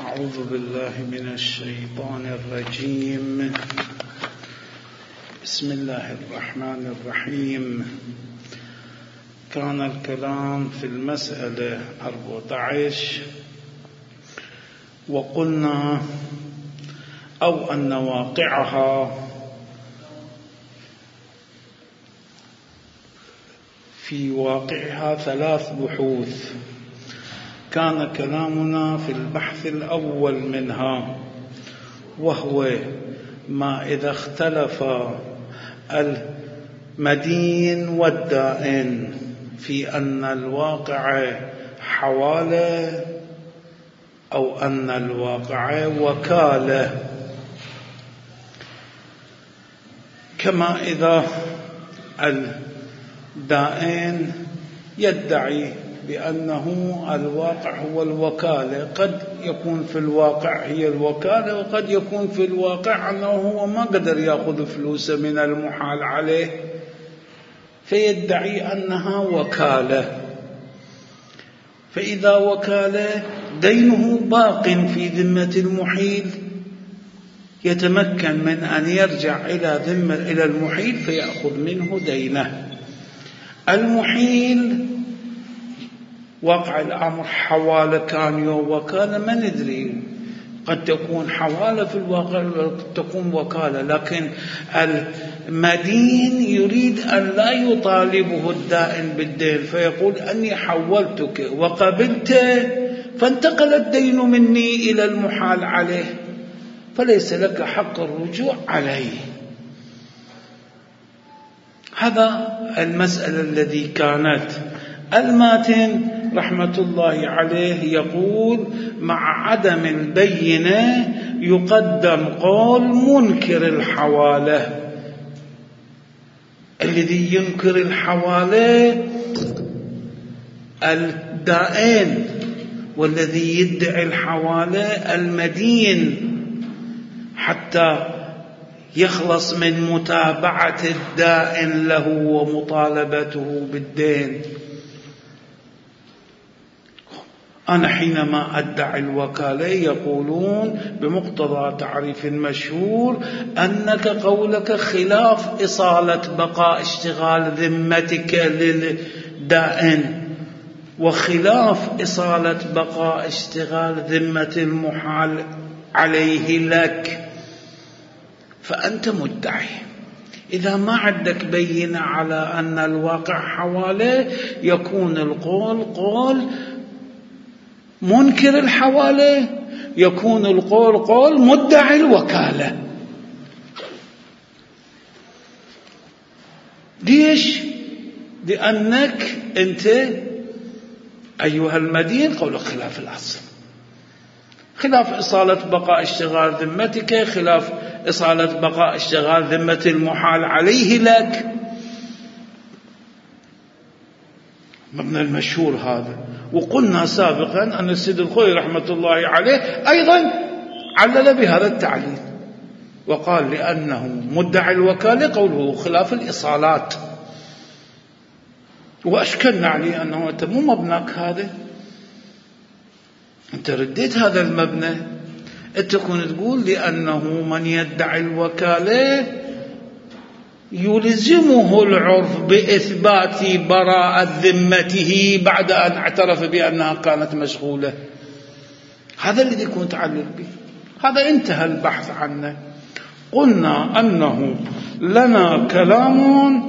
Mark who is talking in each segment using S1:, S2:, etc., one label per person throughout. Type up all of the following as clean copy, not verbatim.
S1: أعوذ بالله من الشيطان الرجيم. بسم الله الرحمن الرحيم. كان الكلام في المسألة 14 وقلنا أو أن واقعها في واقعها 3 بحوث. كان كلامنا في البحث الأول منها وهو ما إذا اختلف المدين والدائن في أن الواقع حوالة أو أن الواقع وكالة، كما إذا الدائن يدعي بأنه الواقع هو الوكالة، قد يكون في الواقع هي الوكالة وقد يكون في الواقع أنه هو ما قدر يأخذ فلوس من المحال عليه فيدعي أنها وكالة. فإذا وكالة دينه باق في ذمة المحيل يتمكن من أن يرجع إلى المحيل فيأخذ منه دينه. المحيل واقع الأمر حوالة كان وكالة ما ندري، قد تكون حوالة في الواقع قد تكون وكالة، لكن المدين يريد أن لا يطالبه الدائن بالدين فيقول أني حولتك وقبلت فانتقل الدين مني إلى المحال عليه فليس لك حق الرجوع عليه. هذا المسألة الذي كانت. الماتن رحمة الله عليه يقول مع عدم البينة يقدم قول منكر الحوالة. الذي ينكر الحوالة الدائن، والذي يدعي الحوالة المدين حتى يخلص من متابعة الدائن له ومطالبته بالدين. أنا حينما أدعي الوكالة يقولون بمقتضى تعريف مشهور أنك قولك خلاف إصالة بقاء اشتغال ذمتك للدائن وخلاف إصالة بقاء اشتغال ذمة المحال عليه لك، فأنت مدعي. إذا ما عندك بينة على أن الواقع حوالة يكون القول قول منكر الحوالة، يكون القول قول مدعي الوكالة. ليش؟ لأنك أنت أيها المدين قولك خلاف الأصل، خلاف إصالة بقاء اشتغال ذمتك، خلاف إصالة بقاء اشتغال ذمة المحال عليه لك. مبنى المشهور هذا. وقلنا سابقا أن السيد الخوئي رحمة الله عليه أيضا علل بهذا التعليل وقال لأنه مدعي الوكالة قوله خلاف الإصالات. وأشكلنا عليه أنه أنت مو مبناك هذا، أنت رديت هذا المبنى. أنت كنت تقول لأنه من يدعي الوكالة يلزمه العرف بإثبات براءة ذمته بعد أن اعترف بأنها كانت مشغولة. هذا الذي كنت تعلل به، هذا انتهى البحث عنه. قلنا أنه لنا كلام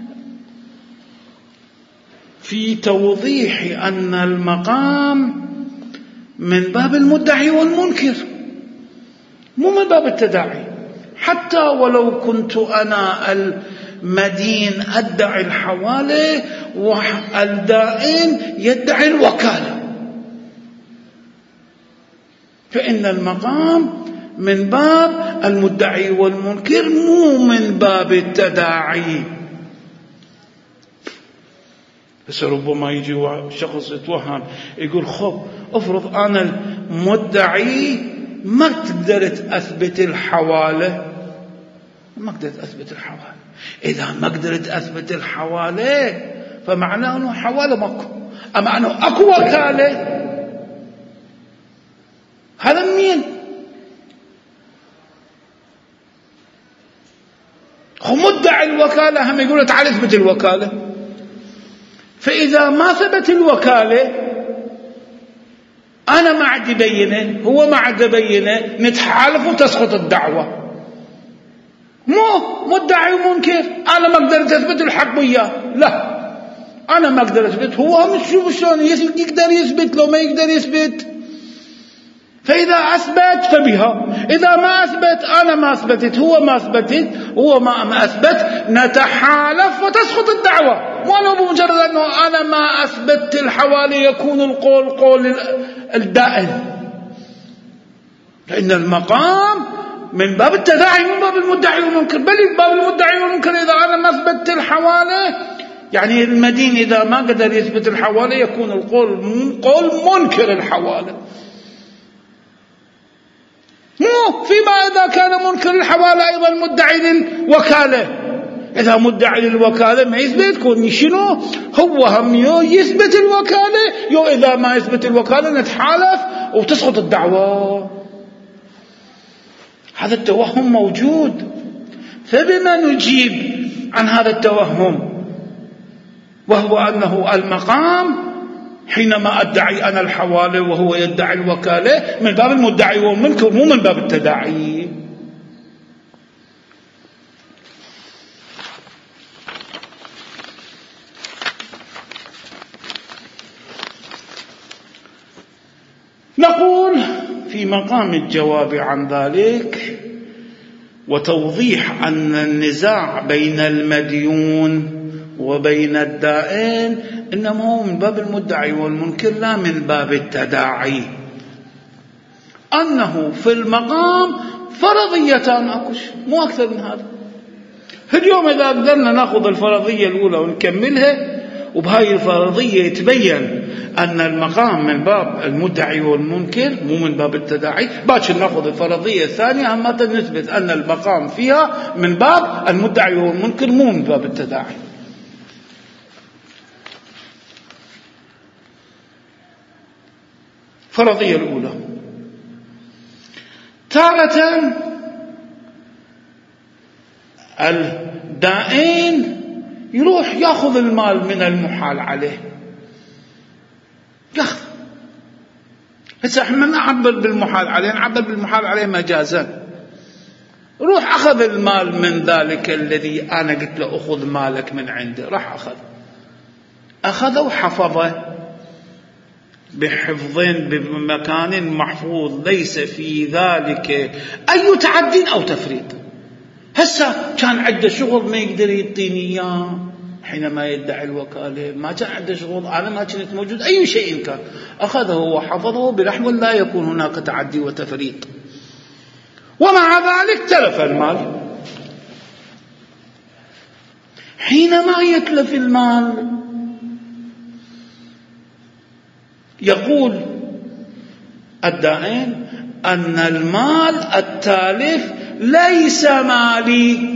S1: في توضيح أن المقام من باب المدعي والمنكر مو من باب التداعي. حتى ولو كنت أنا المدين أدعي الحوالة والدائن يدعي الوكالة، فإن المقام من باب المدعي والمنكر مو من باب التداعي. بس ربما يجي شخص يتوهم يقول خب افرض أنا المدعي ما قدرت أثبت الحوالة. ما قدرت أثبت الحوالة. إذا ما قدرت أثبت الحوالة فمعناه أنه حوالة ماكو، أما أنه أكو وكالة هذا مين؟ مدعي الوكالة هم يقولوا تعال اثبت الوكالة. فإذا ما ثبت الوكالة أنا ما عندي بينة، هو ما عنده بينة، نتحالف وتسقط الدعوة. مدعي ومنكر، أنا ما أقدر أثبت الحق وياه، لا أنا ما أقدر أثبت، هو مش شلون يقدر يثبت لو ما يقدر يثبت. فإذا أثبت فبها، إذا ما أثبت أنا ما أثبتت، هو ما أثبتت، هو ما أثبت، نتحالف وتسقط الدعوة. وأنا بمجرد أنه أنا ما أثبت الحوالي يكون القول قول الدائن، لأن المقام من باب التداعي من باب المدعي والمنكر، بل باب المدعي والمنكر. إذا أنا ما أثبت الحوالي يعني المدين إذا ما قدر يثبت الحوالي يكون القول قول منكر الحوالي. فيما إذا كان منكر الحوالي أيضا مدعي للوكالة. إذا مدعي للوكالة ما يثبت كون شنو هو هم يثبت الوكالة، إذا ما يثبت الوكالة نتحالف وتسقط الدعوة. هذا التوهم موجود، فبما نجيب عن هذا التوهم؟ وهو أنه المقام حينما أدعي أنا الحوالي وهو يدعي الوكالة من باب المدعي والمنكر، مو من باب التداعي. نقول في مقام الجواب عن ذلك وتوضيح أن النزاع بين المديون وبين الدائن إنما هو من باب المدعي والمنكر لا من باب التداعي. أنه في المقام فرضيتان أكوش، مو أكثر من هذا. اليوم إذا قدرنا نأخذ الفرضية الأولى ونكملها وبهاي الفرضية يتبين أن المقام من باب المدعي والمنكر مو من باب التداعي، باكر نأخذ الفرضية الثانية هم نثبت أن المقام فيها من باب المدعي والمنكر مو من باب التداعي. فرضية الأولى، تارة الدائن يروح يأخذ المال من المحال عليه، يأخذ. هسه احنا نعبر بالمحال عليه، نعبر بالمحال عليه مجازا. روح أخذ المال من ذلك الذي أنا قلت له أخذ مالك من عنده، راح أخذه وحفظه بحفظ بمكان محفوظ ليس في ذلك أي تعد أو تفريط. هسه كان عنده شغل ما يقدر يعطيني إياه حينما يدعي الوكالة، ما كان عنده شغل، أنا ما كنت موجود، أي شيء كان أخذه وحفظه بلحظ لا يكون هناك تعدي وتفريط، ومع ذلك تلف المال. حينما يتلف المال يقول الدائن أن المال التالف ليس مالي،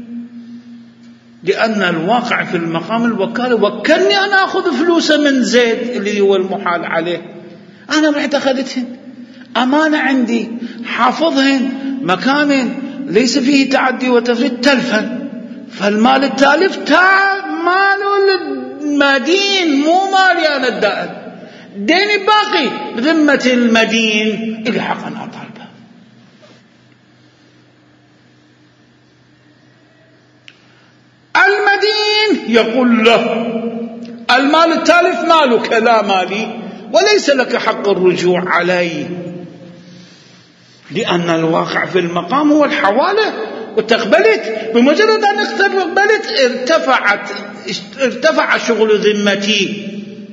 S1: لأن الواقع في المقام الوكالة وكلني أنا أخذ فلوسه من زيد اللي هو المحال عليه، أنا رحت أخذتهن أمانة عندي، حافظهن مكان ليس فيه تعدي وتفريط، تلفا. فالمال التالف مال المدين مو مالي أنا الدائن، ديني باقي بذمة المدين إلى حق أن أطالبه. المدين يقول له المال التالف مالك لا مالي، وليس لك حق الرجوع علي، لأن الواقع في المقام هو الحوالة، وتقبلت بمجرد أن اقبلت ارتفع شغل ذمتي.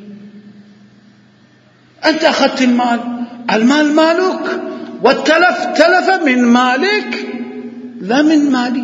S1: أنت أخذت المال مالك، والتلف تلف من مالك لا من مالي.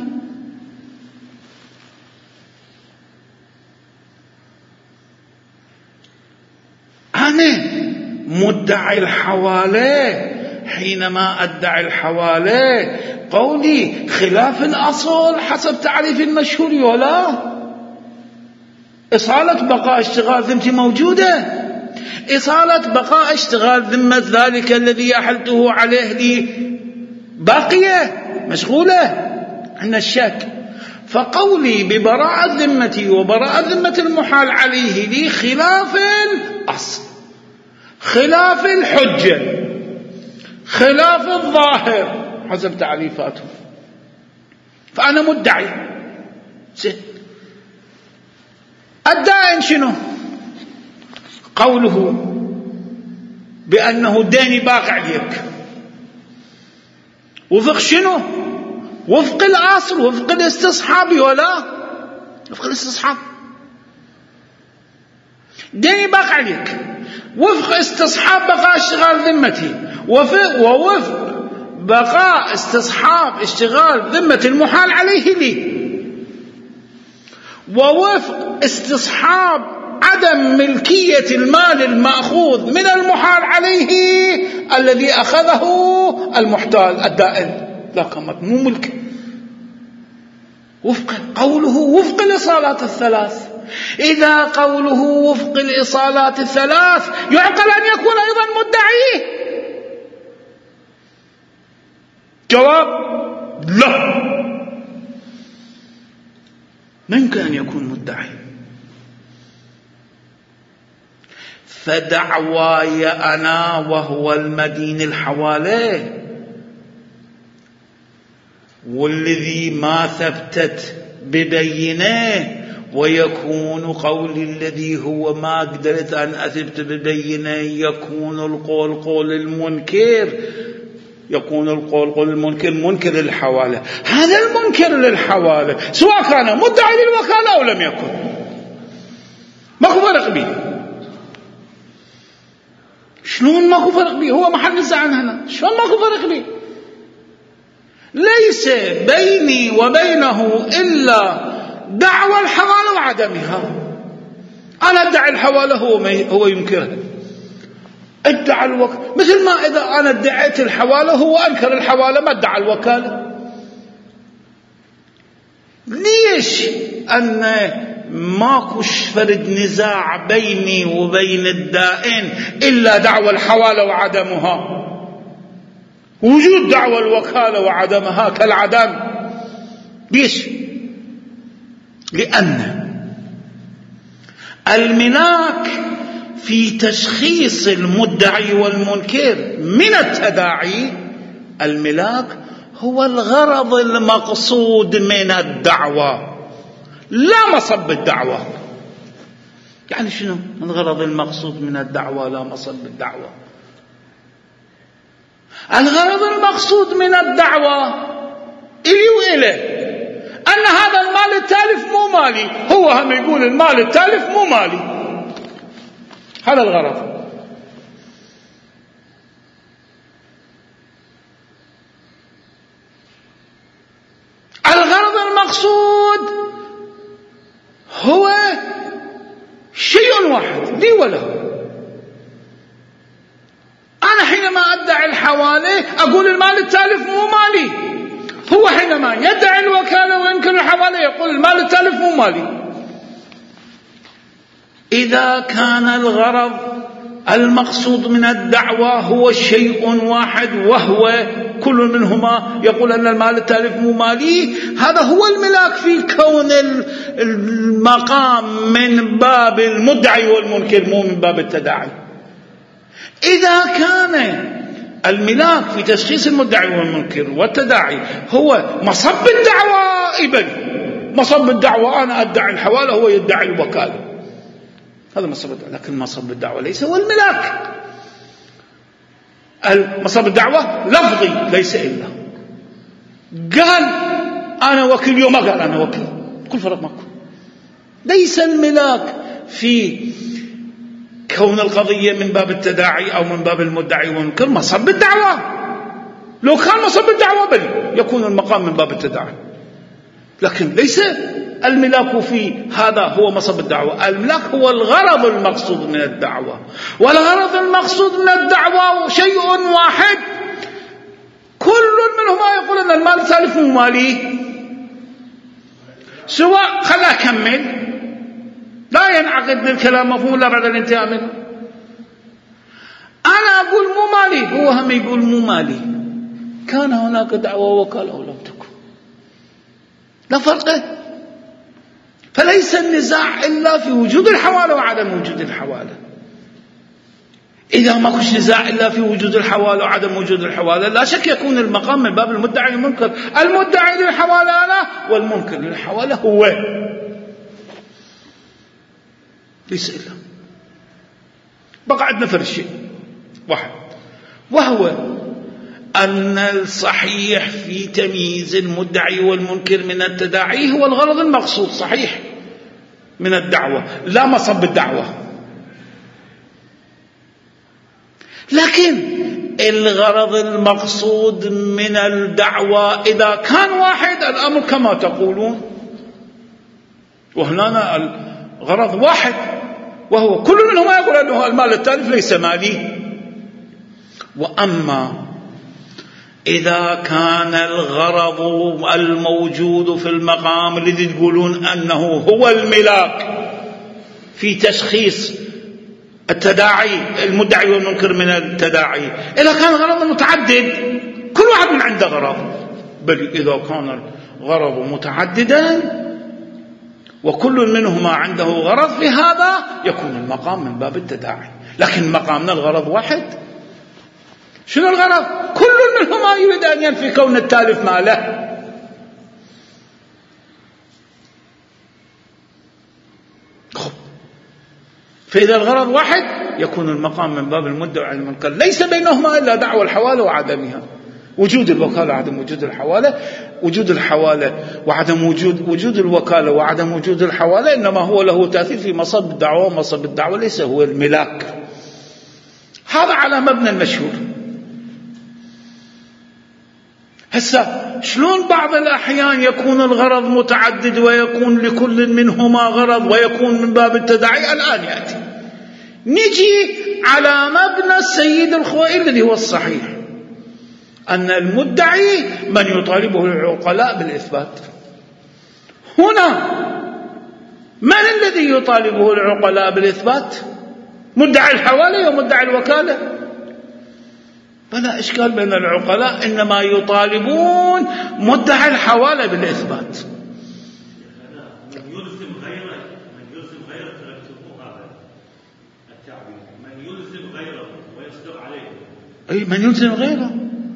S1: أنا مدعي الحوالة، حينما أدعي الحوالة قولي خلاف الأصل حسب تعريف المشهور، ولا إصالة بقاء اشتغال ذمتي موجودة. إصالة بقاء اشتغال ذمة ذلك الذي أحلته عليه لي باقية مشغولة عن الشك. فقولي ببراءة ذمتي وبراءة ذمة المحال عليه لي خلاف الأصل، خلاف الحجة، خلاف الظاهر حسب تعريفاته، فأنا مدعي. الدائن شنو؟ قوله بأنه ديني باقي عليك وفق شنو؟ وفق الأصل، وفق الاستصحاب، ولا وفق الاستصحاب. ديني باقي عليك وفق استصحاب بقاء اشتغال ذمتي، ووفق بقاء استصحاب اشتغال ذمة المحال عليه لي، ووفق استصحاب عدم ملكية المال المأخوذ من المحال عليه الذي أخذه المحتال الدائن، لكن مو ملك. وفق قوله وفق الإصالات الثلاث. إذا قوله وفق الإصالات الثلاث يعقل أن يكون أيضا مدعي؟ جواب لا، ممكن أن يكون مدعي. فدعواي أنا وهو المدين الحوالي والذي ما ثبتت ببينه، ويكون قولي الذي هو ما قدرت أن أثبت ببينه يكون القول قول المنكر، يكون القول قول المنكر منكر للحوالة. هذا المنكر للحوالة سواء كان مدعي للوكالة أو لم يكن ماكو فرق به. شلون ماكو فرق به؟ هو محل نزاع هنا. شلون ماكو فرق به؟ ليس بيني وبينه إلا دعوى الحوالة وعدمها. أنا أدعي الحوالة هو ينكرها، ادعى الوكالة، مثل ما إذا أنا ادعيت الحوالة هو أنكر الحوالة ما ادعى الوكالة. ليش أن ماكوش فرد نزاع بيني وبين الدائن إلا دعوى الحوالة وعدمها؟ وجود دعوى الوكالة وعدمها كالعدم. ليش؟ لأن الملاك في تشخيص المدعي والمنكر من التداعي، الملاك هو الغرض المقصود من الدعوة لا مصب الدعوة. يعني شنو الغرض المقصود من الدعوة لا مصب الدعوة؟ الغرض المقصود من الدعوة إلي وإله أن هذا المال التالف مو مالي، هو هم يقول المال التالف مو مالي، هذا الغرض. الغرض المقصود هو شيء واحد لي وله. أنا حينما أدعي الحوالة أقول المال التالف مو مالي، هو حينما يدعي الوكالة وينكر الحوالة يقول المال التالف مو مالي. إذا كان الغرض المقصود من الدعوة هو شيء واحد وهو كل منهما يقول أن المال التالف مو مالي، هذا هو الملاك في كون المقام من باب المدعي والمنكر مو من باب التداعي. إذا كان الملاك في تشخيص المدعي والمنكر والتداعي هو مصب الدعوة، إبن مصب الدعوة أنا أدعي الحوالة هو يدعي الوكالة، هذا مصب الدعوة. لكن مصب الدعوة ليس هو الملاك. مصب الدعوة لفظي ليس إلا قال أنا وكيل يوم ما قال أنا وكيل، كل فرق ماكو. ليس الملاك في كون القضية من باب التداعي أو من باب المدعي والمنكر مصب الدعوة. لو كان مصب الدعوة بل يكون المقام من باب التداعي، لكن ليس الملاك في هذا هو مصب الدعوة. الملاك هو الغرض المقصود من الدعوة، والغرض المقصود من الدعوة شيء واحد كل منهما يقول أن المال التالف مو مالي. سواء خلا أكمل لا ينعقد بالكلام مفهوم لا بعد الانتهاء منه. أنا أقول مو مالي، هو هم يقول مو مالي. كان هناك دعوة وكالة أو لم تكن، لا فرق. فليس النزاع إلا في وجود الحوالة وعدم وجود الحوالة. إذا ما كنش نزاع إلا في وجود الحوالة وعدم وجود الحوالة، لا شك يكون المقام من باب المدعي والمنكر. المدعي للحوالة أنا، والمنكر للحوالة هو، ليس إلا. بقى عندنا فرق شيء واحد، وهو أن الصحيح في تمييز المدعي والمنكر من التداعي هو الغرض المقصود صحيح من الدعوة، لا مصب الدعوة. لكن الغرض المقصود من الدعوة إذا كان واحد، الأمر كما تقولون، وهنا الغرض واحد، وهو كل منهما يقول أنه المال التالف ليس مالي. وأما إذا كان الغرض الموجود في المقام الذي تقولون أنه هو الملاك في تشخيص التداعي المدعي والمنكر من التداعي، إذا كان غرض متعدد كل واحد من عنده غرض، بل إذا كان الغرض متعددا وكل منهما عنده غرض في هذا يكون المقام من باب التداعي. لكن مقامنا الغرض واحد. شنو الغرض؟ كل منهما يريد أن ينفي كون التالف ماله. فإذا الغرض واحد يكون المقام من باب المدعي والمنكر، ليس بينهما إلا دعوى الحوالة وعدمها، وجود الوكالة وعدم وجود الحوالة، وجود الحوالة وعدم وجود الوكالة وعدم وجود الحوالة إنما هو له تأثير في مصب الدعوة، ومصب الدعوة ليس هو الملاك. هذا على مبنى المشهور. هسه شلون بعض الأحيان يكون الغرض متعدد ويكون لكل منهما غرض ويكون من باب التداعي؟ الآن يأتي. نجي على مبنى السيد الخوئي الذي هو الصحيح، أن المدعي من يطالبه العقلاء بالإثبات. هنا من الذي يطالبه العقلاء بالإثبات؟ مدعي الحوالة ومدعي الوكالة؟ فلا إشكال بين العقلاء، إنما يطالبون مدعي الحوالة بالإثبات.
S2: من يلزم غيره تركتبوه هذا التعبير، من يلزم غيره ويصدق عليه.
S1: أي من يلزم غيره؟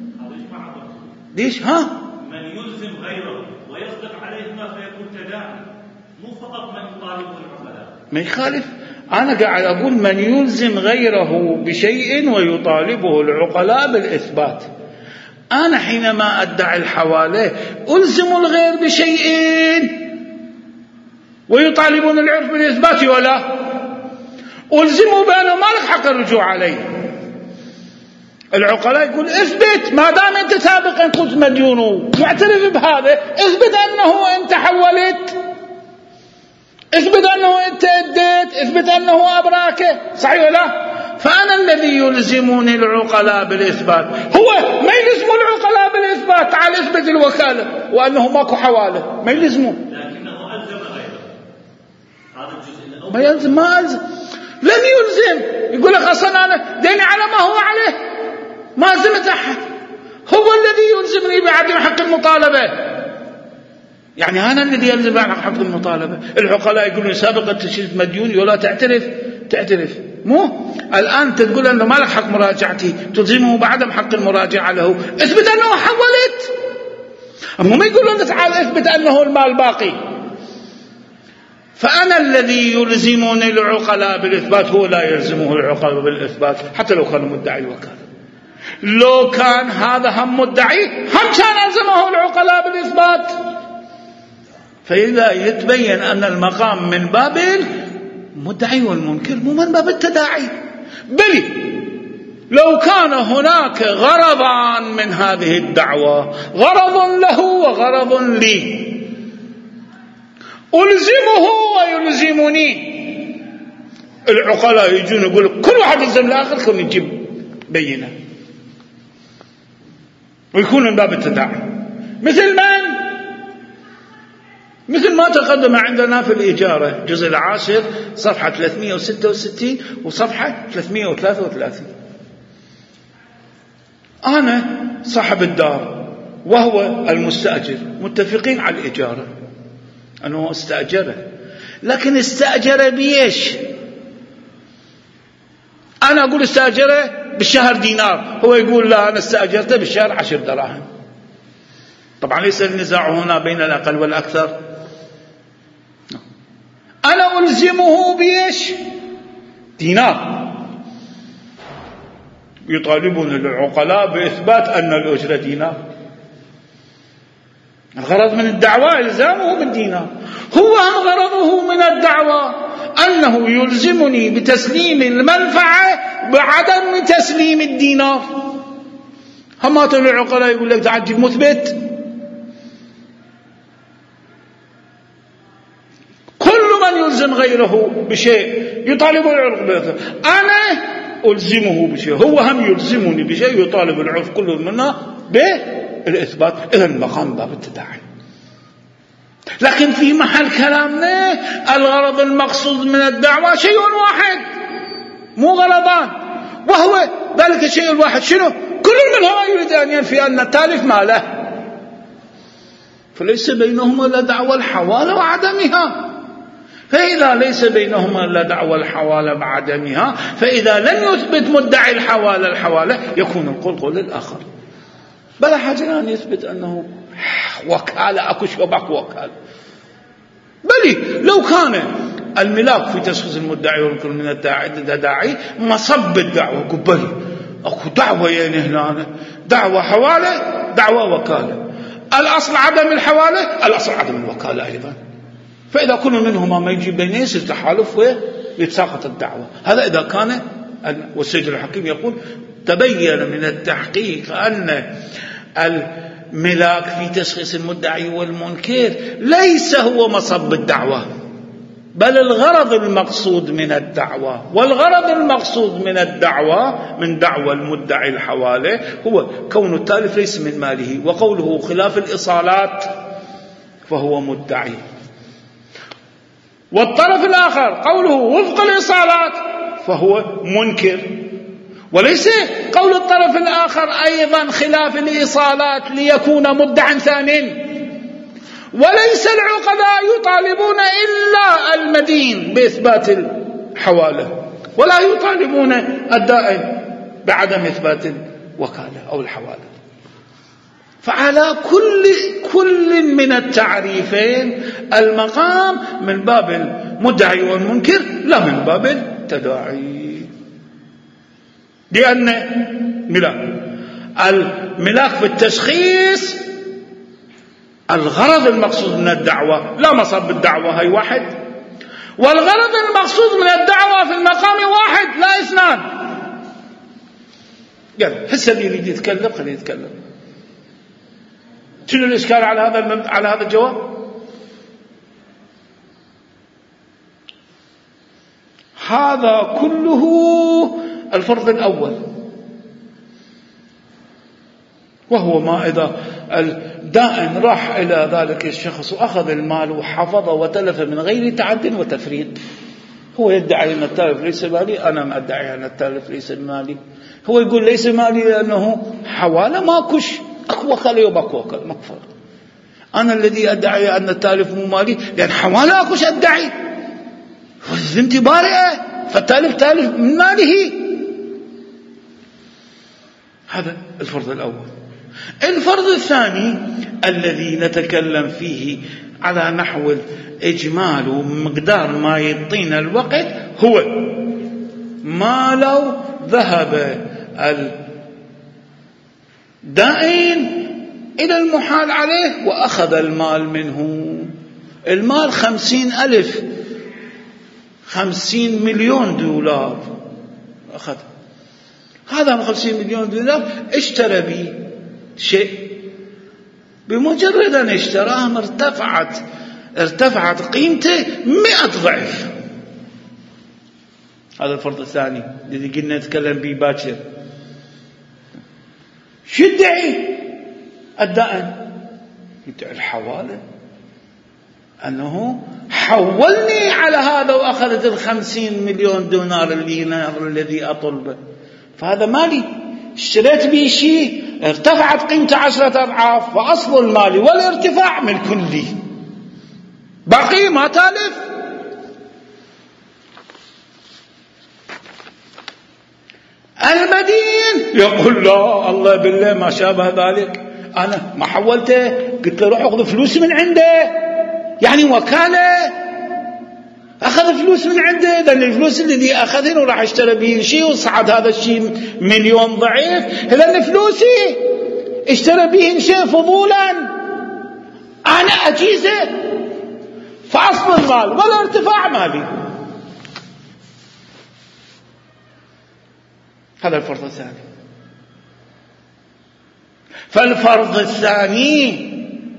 S1: ليش ها؟
S2: من يلزم غيره ويصدق عليه ما فيكون تداعي، مو فقط من يطالبه العقلاء.
S1: ما يخالف، أنا قاعد أقول من يلزم غيره بشيء ويطالبه العقلاء بالإثبات. أنا حينما أدعي الحوالة ألزم الغير بشيء ويطالبون العرف بالإثبات، ولا ألزمه بأنه ما لك حق الرجوع عليه. العقلاء يقول اثبت، ما دام أنت سابقا قلت مديون معترف بهذا، اثبت أنه أنت حولت، اثبت أنه أنت أديت، اثبت أنه أبراك، صحيح ولا؟ فأنا الذي يلزمني العقلاء بالإثبات، هو ما يلزموا العقلاء بالإثبات. تعال اثبت الوكالة وأنه ماكو حوالة، ما يلزموا،
S2: لكنه ألزم غيره. هذا الجزء الأول
S1: ما يلزم، ما ألزم، لن يلزم. يقول لك أصلا أنا ديني على ما هو عليه، ما ألزمت أحد، هو الذي يلزمني بعدم حق المطالبة. يعني أنا الذي يلزم بعدم حق المطالبة. العقلاء يقولون سابقا تشريف مديون ولا تعترف مو الآن تقول أنه ما لك حق مراجعتي، تلزمه بعدم حق المراجعة له، اثبت أنه حولت. أما ما يقولون تعال اثبت أنه المال باقي. فأنا الذي يلزمني العقلاء بالإثبات، هو لا يلزمه العقلاء بالإثبات حتى لو كان مدعي الوكالة. لو كان هذا هم مدعي هم كان ألزمه العقلاء بالإثبات. فإذا يتبين أن المقام من باب المدعي والمنكر مو من باب التداعي، بل لو كان هناك غرضان من هذه الدعوة، غرض له وغرض لي، ألزمه ويلزمني، العقلاء يجون يقول كل واحد يلزم الآخر، كل يجيب بينه ويكون من باب التداعي. مثل ما تقدم عندنا في الإجارة جزء العاشر صفحة 366 وصفحة 333. أنا صاحب الدار وهو المستأجر متفقين على الإجارة، أنه استأجره، لكن استأجره بيش؟ أنا أقول استأجره بالشهر دينار، هو يقول لا أنا استأجرته بالشهر 10 دراهم. طبعا ليس النزاع هنا بين الأقل والأكثر. أنا ألزمه بيش؟ دينار. يطالبون العقلاء بإثبات أن الأجرة دينار. الغرض من الدعوة إلزامه بالدينار، هو غرضه من الدعوة أنه يلزمني بتسليم المنفعة بعدم تسليم الدينار. همات العقلاء يقول لك تعجب مثبت، كل من يلزم غيره بشيء يطالب العرف بإثبات، أنا ألزمه بشيء، هو هم يلزمني بشيء يطالب العرف كل منا بالإثبات. إذن المقام باب التداعي. لكن في محل كلامنا الغرض المقصود من الدعوة شيء واحد، مو غرضان، وهو ذلك الشيء الواحد شنو؟ كل منهما يريد أن ينفي أن التالف ماله، فليس بينهما إلا دعوى الحوالة وعدمها. فإذا ليس بينهما إلا دعوى الحوالة بعدمها، فإذا لم يثبت مدعي الحوالة يكون القول قول الآخر. بلا حاجة أن يثبت أنه وكالة، أكو شبك وكالة. بل لو كان الملاك في تشخيص المدعي والمنكر من الداعي مصب الدعوة، قبل أكو دعوة يعني هنا دعوة حوالة دعوة وكالة، الأصل عدم الحوالة، الأصل عدم الوكالة أيضا. فإذا كل منهما ما يجي بين يصير تحالف ويتساقط الدعوة. هذا إذا كان، والسيد الحكيم يقول تبين من التحقيق أن الملاك في تشخيص المدعي والمنكر ليس هو مصب الدعوة، بل الغرض المقصود من الدعوة. والغرض المقصود من الدعوة من دعوى المدعي الحوالة هو كون التالف ليس من ماله، وقوله خلاف الإصالات فهو مدعي. والطرف الآخر قوله وفق الإصالات فهو منكر، وليس قول الطرف الآخر أيضا خلاف الإصالات ليكون مدعا ثانٍ. وليس العقلاء يطالبون إلا المدين بإثبات الحوالة، ولا يطالبون الدائن بعدم إثبات الوكالة أو الحوالة. فعلى كل من التعريفين المقام من باب المدعي والمنكر لا من باب التداعي، لأن الملاك في التشخيص الغرض المقصود من الدعوة لا مصب الدعوة هي واحد، والغرض المقصود من الدعوة في المقام واحد لا اثنان. يعني هسه اللي يريد يتكلم خليه يتكلم. شنو الإشكال على هذا الجواب؟ هذا كله الفرض الأول، وهو ما إذا الدائن راح إلى ذلك الشخص وأخذ المال وحفظه وتلف من غير تعد وتفريط، هو يدعي أن التالف ليس مالي، أنا أدعي أن التالف ليس مالي، هو يقول ليس مالي لأنه حوالة ماكوش، أكو وكالة يبقى وكالة مكفر. أنا الذي أدعي أن التالف مو مالي لأن حوالة أكوش أدعي، وذنتي بارئة، فالتالف تالف من ماله. هذا الفرض الأول. الفرض الثاني الذي نتكلم فيه على نحو الإجمال ومقدار ما يعطينا الوقت هو ما لو ذهب الدائن إلى المحال عليه وأخذ المال منه، المال 50,000 50 مليون دولار أخذ، هذا 50 مليون دولار اشترى به شيء، بمجرد أن اشتراه ارتفعت قيمته 100 ضعف. هذا الفرض الثاني الذي قلنا نتكلم به باكر. شو يدعي الدائن؟ يدعي الحوالة، أنه حولني على هذا وأخذت 50 مليون دينار الذي أطلبه، فهذا مالي. اشتريت به شيء ارتفعت قيمته 10 أضعاف، فأصل المال والارتفاع ملك لي، باقي ما تالف. المدين يقول لا الله بالله ما شابه ذلك، أنا ما حولته، قلت له روح أخذ فلوس من عنده، يعني وكالة أخذ فلوس من عنده، لأن الفلوس الذي أخذه راح اشترى به شيء وصعد هذا الشيء مليون ضعيف، لأن فلوسي اشترى به شيء فضولا، أنا أجيزه، فأصل المال ولا ارتفاع مالي. هذا الفرض الثاني. فالفرض الثاني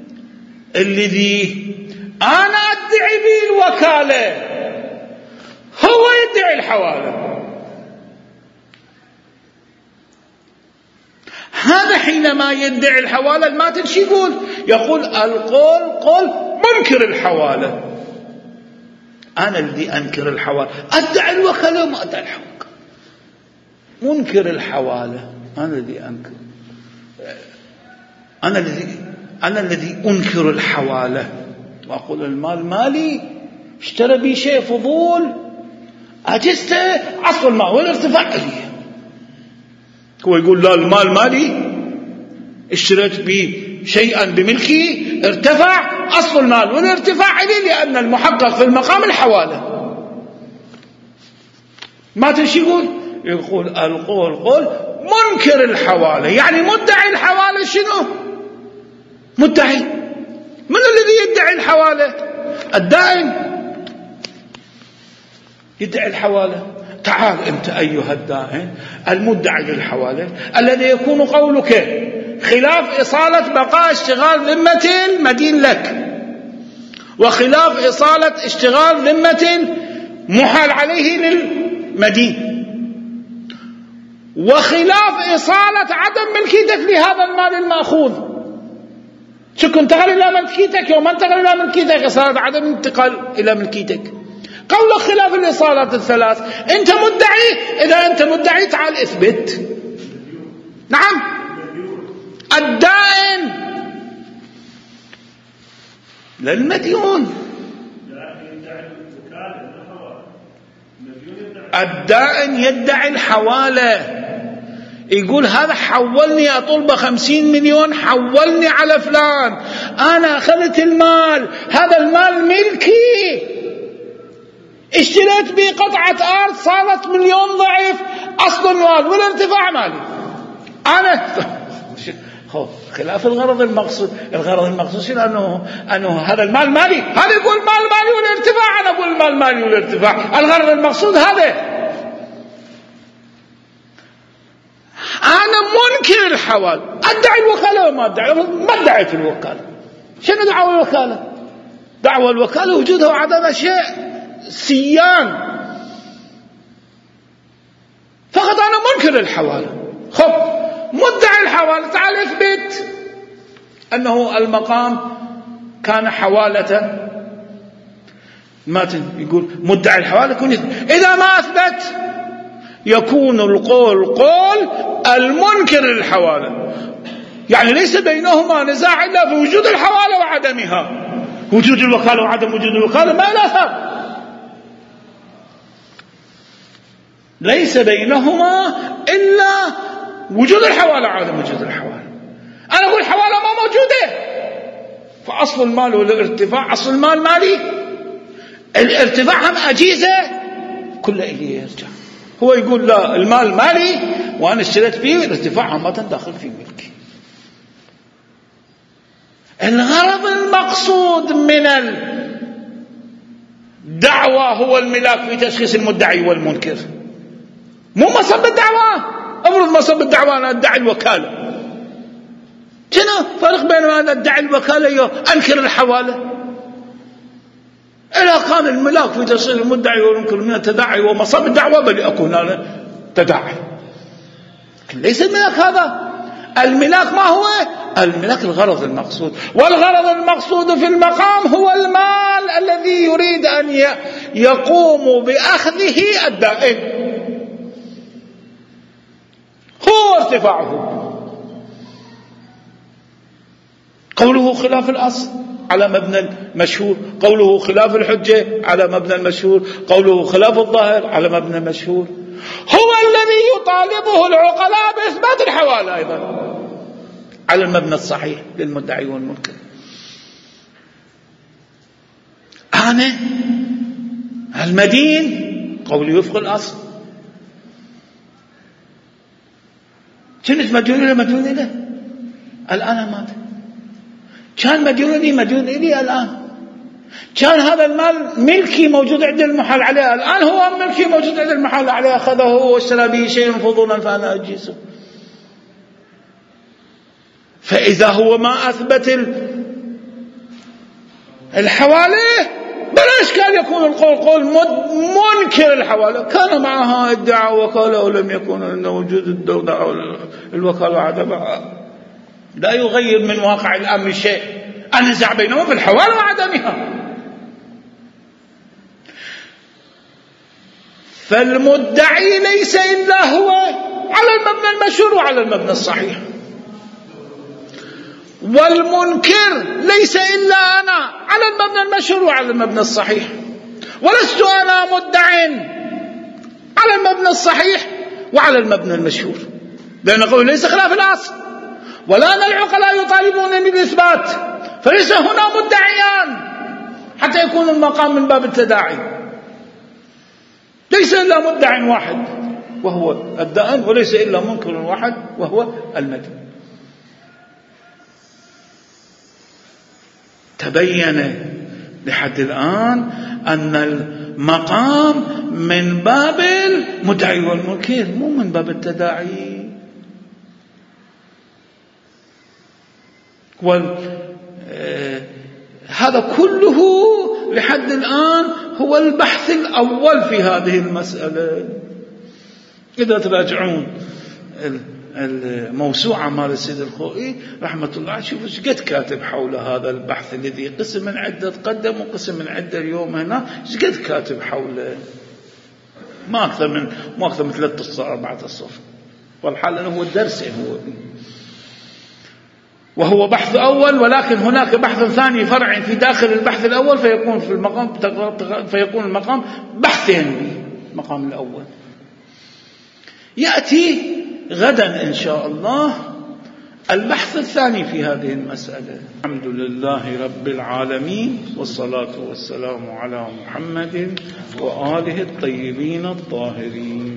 S1: الذي أنا أدعي به الوكالة هو يدعي الحوالة. هذا حينما يدعي الحوالة الماتن شو يقول القول قول منكر الحوالة. أنا الذي أنكر الحوالة، أدعي الوكالة وما أدعي الحوالة، منكر الحوالة، أنا الذي أنكر، أنا الذي أنكر الحوالة، وأقول المال مالي، اشترى بي شيء فضول، أجزته، أصل المال والارتفاع إليه. هو يقول لا المال مالي، اشتريت بي شيئا بملكي، ارتفع، أصل المال والارتفاع إليه، لأن المحقق في المقام الحوالة. ما تشي يقول القول قول منكر الحوالة، يعني مدعي الحوالة شنو؟ مدعي. من الذي يدعي الحوالة؟ الدائن يدعي الحوالة. تعال أنت أيها الدائن المدعي للحوالة الذي يكون قولك خلاف إصالة بقاء اشتغال ذمة المدين لك، وخلاف إصالة اشتغال ذمة محال عليه للمدين، وخلاف إصالة عدم ملكيتك لهذا المال المأخوذ. شكو انتقل إلى ملكيتك، يوم انتقل إلى ملكيتك إصالة عدم انتقال إلى ملكيتك. قولك خلاف الإصالات الثلاث. أنت مدعي، إذا أنت مدعي تعال اثبت. نعم الدائن للمديون، الدائن يدعي الحوالة، يقول هذا حولني أطلب 50 مليون، حولني على فلان، أنا أخذت المال، هذا المال ملكي، اشتريت به قطعة أرض صارت مليون ضعيف، أصل المال والارتفاع مالي. أنا خلاف الغرض المقصود. الغرض المقصود شنو؟ أنه هذا المال مالي، هذا يقول مال مالي والارتفاع، أنا أقول المال مالي والارتفاع. الغرض المقصود هذا. أنا منكر الحوال، أدعي الوكالة وما أدعي، ما ادعيت الوكالة. شنو دعوة الوكالة؟ دعوة الوكالة وجودها وعدم شيء سيان، فقط أنا منكر الحوالة. خب مدعي الحوالة تعال اثبت أنه المقام كان حوالة. ما يقول مدعي الحوالة يكون إذا ما أثبت يكون القول قول المنكر للحوالة، يعني ليس بينهما نزاع إلا في وجود الحوالة وعدمها. وجود الوكالة وعدم وجود الوكالة ما له أثر، ليس بينهما إلا وجود الحوالة وعدم وجود الحوالة. أنا أقول الحوالة ما موجودة، فأصل المال والارتفاع، أصل المال مالي، الارتفاع هم أجيزة، كل إليه يرجع. هو يقول لا المال مالي وأنا اشتريت فيه، الارتفاع عامة داخل في ملكي. الغرض المقصود من الدعوة هو الملاك في تشخيص المدعي والمنكر، مو مصب الدعوة. أمر مصب الدعوة أنا أدعي الوكالة، شنو فرق بين أن أدعي الوكالة أنكر الحوالة؟ إذا كان الملاك في تشخيص المدعي والمنكر من التداعي ومصب الدعوة بل أكون أنا تداعي، ليس الملاك هذا. الملاك ما هو؟ الملاك الغرض المقصود، والغرض المقصود في المقام هو المال الذي يريد أن يقوم بأخذه الدائن. هو ارتفاعه. قوله خلاف الأصل على مبنى المشهور، قوله خلاف الحجة على مبنى المشهور، قوله خلاف الظاهر على مبنى المشهور، هو الذي يطالبه العقلاء بإثبات الحوالة أيضا على المبنى الصحيح للمدعي والمنكر. أنا المدين قولي وفق الأصل، كنت مديون له الآن مات، كان مديون لي الآن، كان هذا المال ملكي موجود عند المحال عليه، الآن هو ملكي موجود عند المحال عليه، أخذه هو واشترى به شيء فضولا فأنا أجيزه. فإذا هو ما أثبت الحوالة بلاش كان يكون القول قول منكر الحوالة، كان معها ادعى وكالة ولم يكن أن وجود الدولة أو الوكالة عدمها لا يغير من واقع الأمر شيء، النزاع بينهم في الحوالة وعدمها. فالمدعي ليس إلا هو على المبنى المشهور وعلى المبنى الصحيح، والمنكر ليس إلا أنا على المبنى المشهور وعلى المبنى الصحيح، ولست أنا مدع على المبنى الصحيح وعلى المبنى المشهور، لأن قول ليس خلاف الأصل، ولا أن العقلاء يطالبونني بالإثبات، فليس هنا مدعيان حتى يكون المقام من باب التداعي، ليس إلا مدع واحد وهو الدائن، وليس إلا منكر واحد وهو المدين. تبين لحد الآن أن المقام من باب المدعي والمنكر مو من باب التداعي. هذا كله لحد الآن هو البحث الأول في هذه المسألة. إذا تراجعون الموسوعة مال السيد الخوئي رحمة الله عليه شوفوا ايش قد كاتب حول هذا البحث الذي قسم من عدة تقدم وقسم من عدة اليوم هنا، ايش قد كاتب حوله، ما أكثر من 3 أو 4 صفحات، والحال أنه هو الدرس وهو بحث أول، ولكن هناك بحث ثاني فرعي في داخل البحث الأول، فيكون المقام بحثين، المقام الأول يأتي غدا إن شاء الله البحث الثاني في هذه المسألة. الحمد لله رب العالمين، والصلاة والسلام على محمد وآله الطيبين الطاهرين.